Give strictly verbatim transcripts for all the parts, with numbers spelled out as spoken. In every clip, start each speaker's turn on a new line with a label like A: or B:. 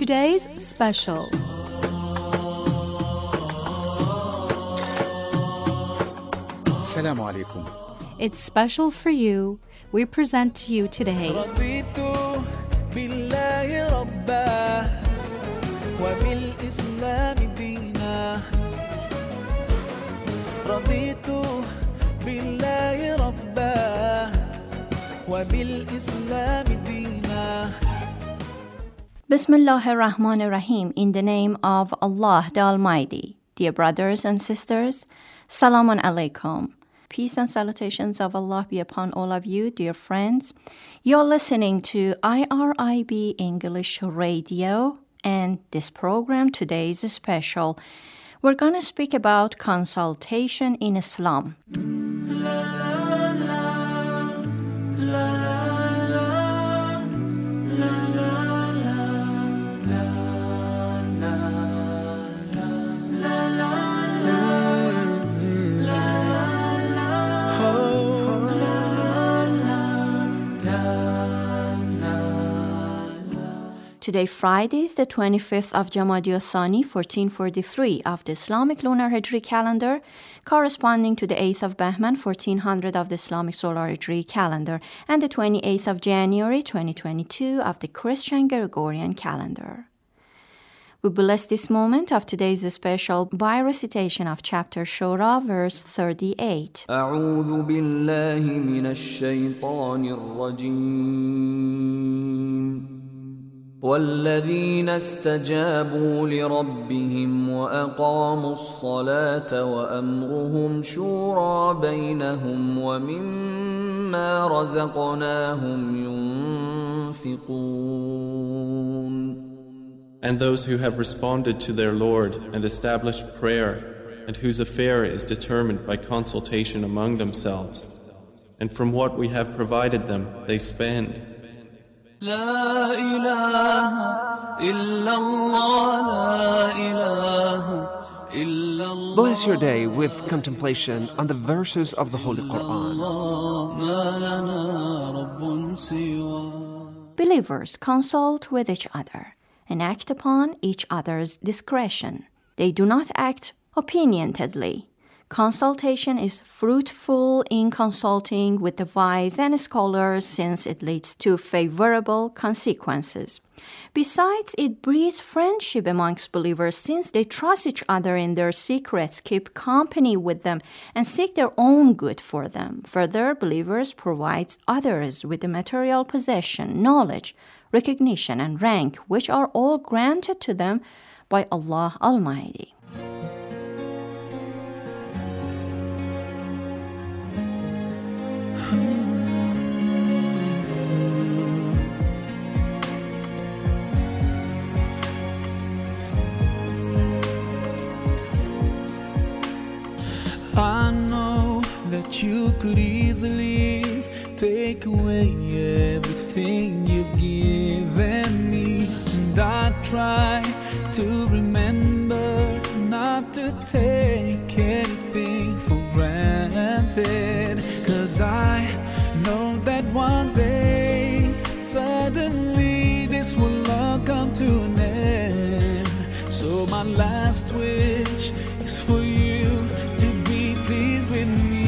A: today's special.
B: Assalamu alaikum.
A: It's special for you. We present to you today
C: رضيت بالله ربا وبالإسلام دينا رضيت بالله ربا وبالإسلام دينا.
D: Bismillah ar-Rahman ar-Rahim, in the name of Allah the Almighty. Dear brothers and sisters, Salamun alaikum. Peace and salutations of Allah be upon all of you, dear friends. You're listening to I R I B English Radio, and this program today is special. We're going to speak about consultation in Islam. Today, Friday, is the twenty-fifth of Jamadi al-Thani, fourteen forty-three of the Islamic Lunar Hijri calendar, corresponding to the eighth of Bahman, fourteen hundred of the Islamic Solar Hijri calendar, and the twenty-eighth of January, twenty twenty-two of the Christian Gregorian calendar. We bless this moment of today's special by recitation of chapter Shura, verse thirty-eight.
C: أعوذ بالله من الشيطان الرجيم. والذين استجابوا لربهم وأقاموا الصلاة وأمرهم شورى بينهم ومما رزقناهم ينفقون.
E: And those who have responded to their Lord and established prayer, and whose affair is determined by consultation among themselves, and from what we have provided them they spend.
C: لا إله إلا الله لا إله إلا الله.
B: Bless your day with contemplation on the verses of the Holy Quran.
C: ما لنا رب سوى.
D: Believers consult with each other and act upon each other's discretion. They do not act opinionatedly. Consultation is fruitful in consulting with the wise and scholars, since it leads to favorable consequences. Besides, it breeds friendship amongst believers, since they trust each other in their secrets, keep company with them, and seek their own good for them. Further, believers provide others with the material possession, knowledge, recognition, and rank, which are all granted to them by Allah Almighty.
C: I know that you could easily take away everything you've given me, and I try to remember not to take anything for granted, 'cause I know that one day suddenly this will all come to an end. So my last wish is for you to be pleased with me.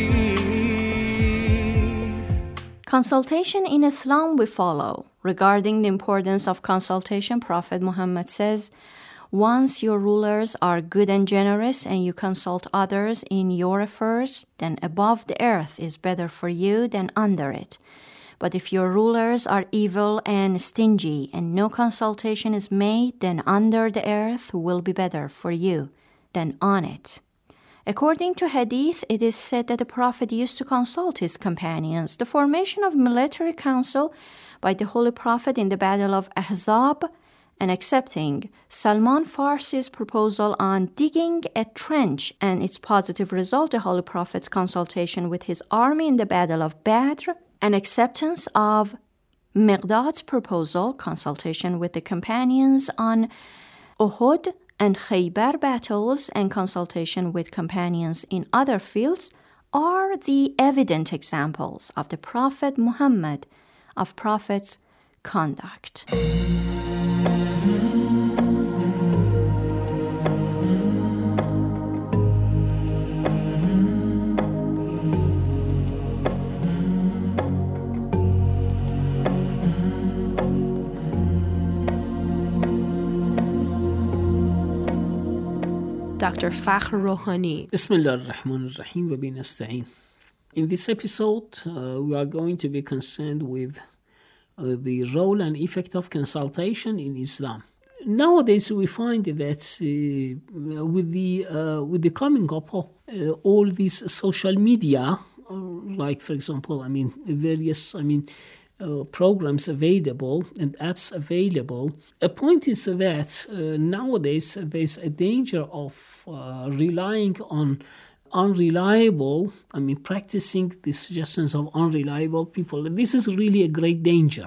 D: Consultation in Islam we follow. Regarding the importance of consultation, Prophet Muhammad says, once your rulers are good and generous and you consult others in your affairs, then above the earth is better for you than under it. But if your rulers are evil and stingy and no consultation is made, then under the earth will be better for you than on it. According to Hadith, it is said that the Prophet used to consult his companions. The formation of military council by the Holy Prophet in the Battle of Ahzab, and accepting Salman Farsi's proposal on digging a trench and its positive result, the Holy Prophet's consultation with his army in the Battle of Badr, and acceptance of Miqdad's proposal, consultation with the companions on Uhud and Khaybar battles, and consultation with companions in other fields, are the evident examples of the Prophet Muhammad, of Prophet's conduct.
C: Mm-hmm.
A: Doctor Fakhr Rohani.
F: Bismillah ar-Rahman ar-Rahim wa bihi nasta'in. In this episode, uh, we are going to be concerned with uh, the role and effect of consultation in Islam. Nowadays, we find that uh, with the uh, with the coming up of uh, all these social media, uh, like for example, I mean various, I mean uh, programs available and apps available. A point is that uh, nowadays there's a danger of uh, relying on unreliable, I mean practicing the suggestions of unreliable people. This is really a great danger.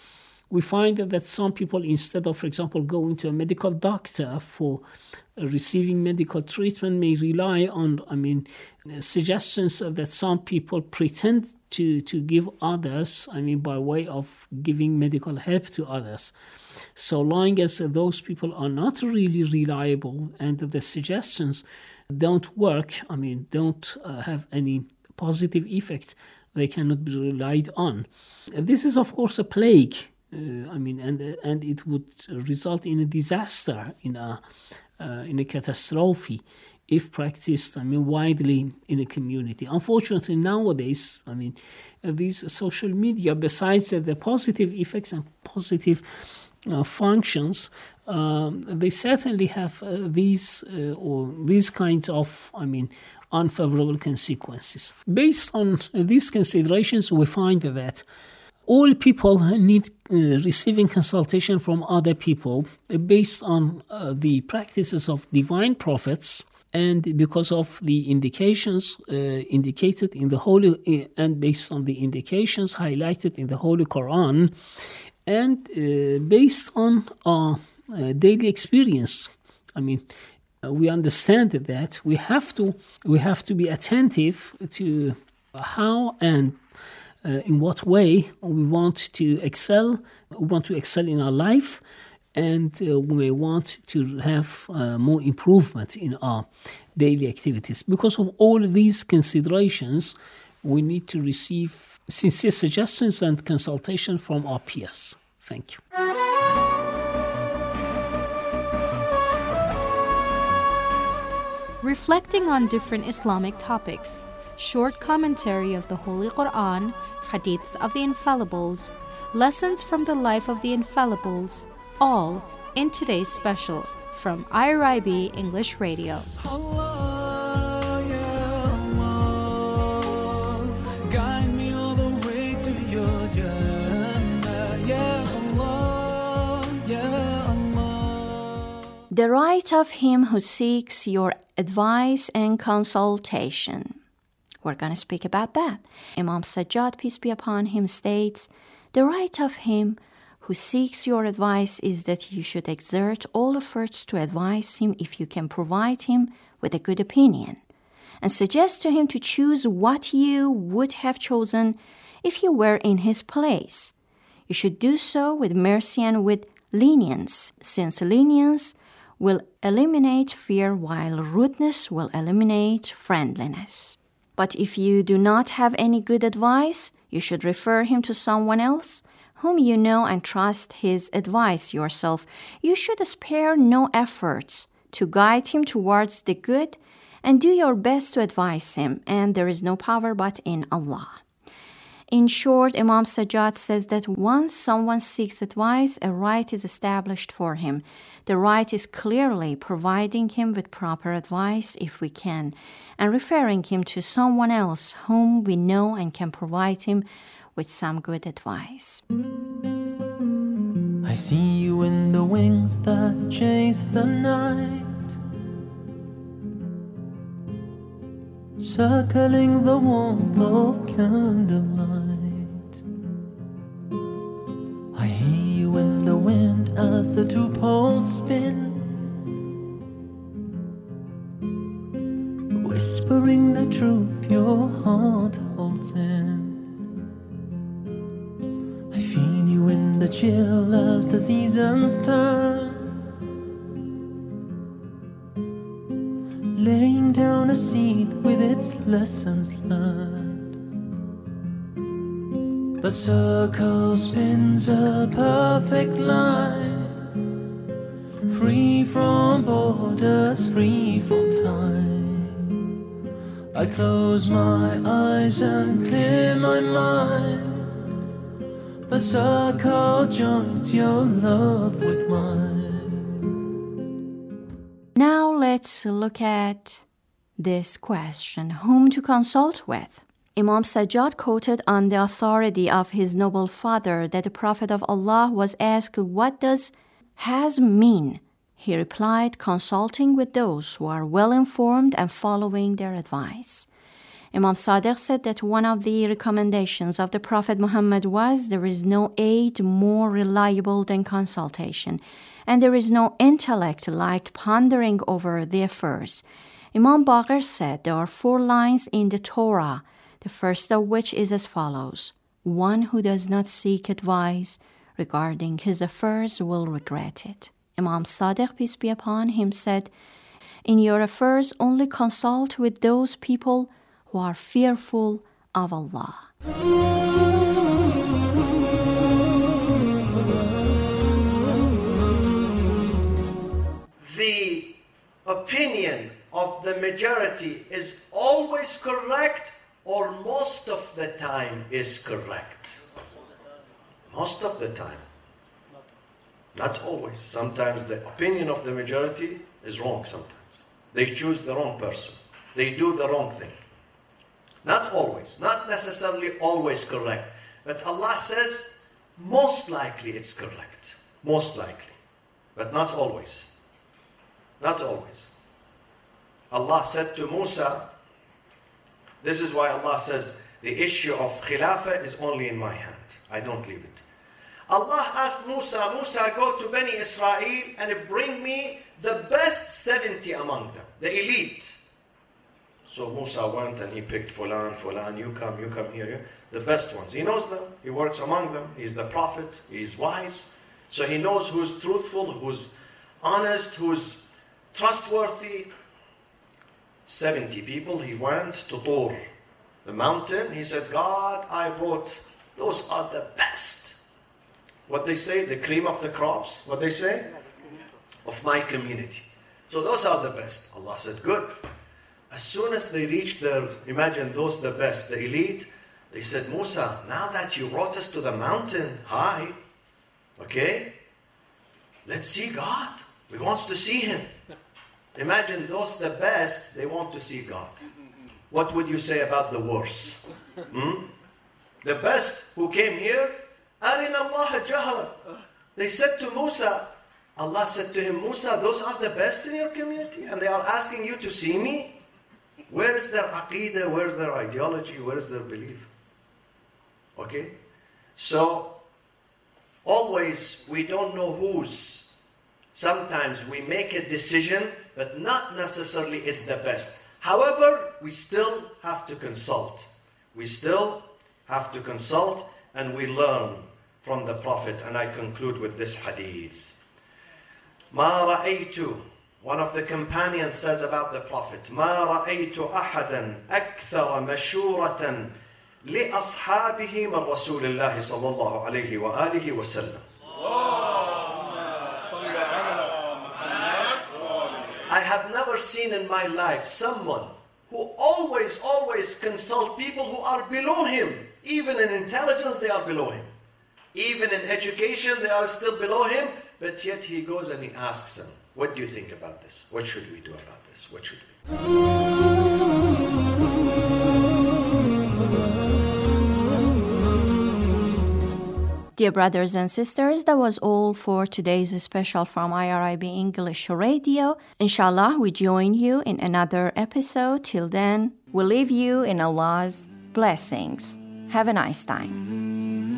F: We find that some people, instead of, for example, going to a medical doctor for receiving medical treatment, may rely on, I mean, suggestions that some people pretend to, to give others, I mean, by way of giving medical help to others. So long as those people are not really reliable and the suggestions don't work, I mean, don't uh, have any positive effect, they cannot be relied on. This is, of course, a plague. Uh, I mean, and uh, and it would result in a disaster, in a uh, in a catastrophe, if practiced, I mean, widely in a community. Unfortunately, nowadays, I mean, uh, these social media, besides uh, the positive effects and positive uh, functions, um, they certainly have uh, these uh, or these kinds of, I mean, unfavorable consequences. Based on uh, these considerations, we find that all people need uh, receiving consultation from other people uh, based on uh, the practices of divine prophets and because of the indications uh, indicated in the Holy uh, and based on the indications highlighted in the Holy Quran and uh, based on our uh, daily experience. I mean, uh, we understand that we have to we have to be attentive to how and Uh, in what way we want to excel, we want to excel in our life, and uh, we may want to have uh, more improvement in our daily activities. Because of all these considerations, we need to receive sincere suggestions and consultation from our peers. Thank you.
A: Reflecting on different Islamic topics, short commentary of the Holy Quran, hadiths of the Infallibles, lessons from the life of the Infallibles, all in today's special from I R I B English Radio.
C: Allah, ya Allah, guide me all the way to your Jannah, ya Allah, ya Allah.
D: The right of him who seeks your advice and consultation. We're going to speak about that. Imam Sajjad, peace be upon him, states, the right of him who seeks your advice is that you should exert all efforts to advise him if you can provide him with a good opinion, and suggest to him to choose what you would have chosen if you were in his place. You should do so with mercy and with lenience, since lenience will eliminate fear while rudeness will eliminate friendliness. But if you do not have any good advice, you should refer him to someone else whom you know and trust his advice yourself. You should spare no efforts to guide him towards the good and do your best to advise him, and there is no power but in Allah. In short, Imam Sajjad says that once someone seeks advice, a right is established for him. The right is clearly providing him with proper advice if we can, and referring him to someone else whom we know and can provide him with some good advice.
G: I see you in the wings that chase the night, circling the warmth of candlelight. I hear you in the wind as the two poles spin, whispering the truth your heart holds in. I feel you in the chill as the seasons turn, laying down a seed with its lessons learned. The circle spins a perfect line, free from borders, free from time. I close my eyes and clear my mind. The circle joins your love with mine.
D: Now let's look at this question: whom to consult with? Imam Sajjad quoted on the authority of his noble father that the Prophet of Allah was asked, "What does has mean?" He replied, "Consulting with those who are well informed and following their advice." Imam Sadiq said that one of the recommendations of the Prophet Muhammad was, "There is no aid more reliable than consultation, and there is no intellect like pondering over the affairs." Imam Baqir said there are four lines in the Torah, the first of which is as follows: "One who does not seek advice regarding his affairs will regret it." Imam Sadiq, peace be upon him, said, "In your affairs only consult with those people who are fearful of Allah."
H: The opinion of the majority is always correct, or most of the time is correct? Most of the time. Not always. Sometimes the opinion of the majority is wrong sometimes. They choose the wrong person. They do the wrong thing. Not always. Not necessarily always correct. But Allah says, most likely it's correct. Most likely. But not always. Not always. Allah said to Musa, this is why Allah says, the issue of Khilafah is only in my hand. I don't leave it. Allah asked Musa, Musa, go to Bani Israel and bring me the best seventy among them, the elite. So Musa went and he picked Fulan, Fulan, you come, you come here, here, the best ones. He knows them, he works among them, he's the prophet, he's wise. So he knows who's truthful, who's honest, who's trustworthy. seventy people, he went to Tur, the mountain. He said, God, I brought, those are the best. What they say, the cream of the crops, what they say? Of my community. So those are the best. Allah said, good. As soon as they reached their, imagine those the best, the elite, they said, Musa, now that you brought us to the mountain high, okay, let's see God. We want to see Him. Imagine those the best, they want to see God. What would you say about the worst? Hmm? The best who came here, Arina Allah Jahra. They said to Musa, Allah said to him, Musa, those are the best in your community, and they are asking you to see me? Where is their aqidah? Where is their ideology? Where is their belief? Okay? So, always we don't know whose. Sometimes we make a decision, but not necessarily is the best. However, we still have to consult. We still have to consult, and we learn from the Prophet. And I conclude with this hadith. ما رأيت, one of the companions says about the Prophet, ما رأيت أحدا أكثر مشورة لأصحابه من رسول الله صلى الله عليه وآله وسلم. I have never seen in my life someone who always, always consult people who are below him. Even in intelligence, they are below him. Even in education, they are still below him. But yet he goes and he asks them, what do you think about this? What should we do about this? What should we do?
D: Dear brothers and sisters, that was all for today's special from I R I B English Radio. Inshallah, we join you in another episode. Till then, we leave you in Allah's blessings. Have a nice time.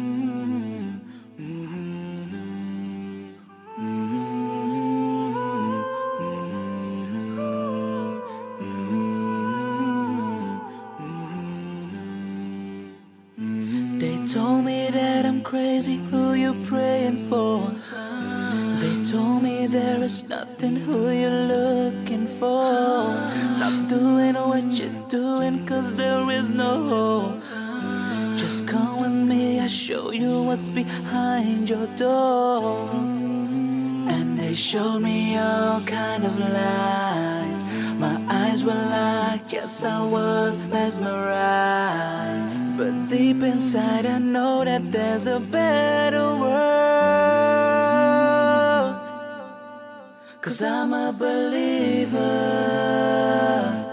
C: Told me that I'm crazy, who you praying for? They told me there is nothing, who you're looking for. Stop doing what you're doing, cause there is no hope. Just come with me, I'll show you what's behind your door. And they
I: showed me all kind of lights. My eyes were locked, yes I was mesmerized. But deep inside I know that there's a better world. 'Cause I'm a believer.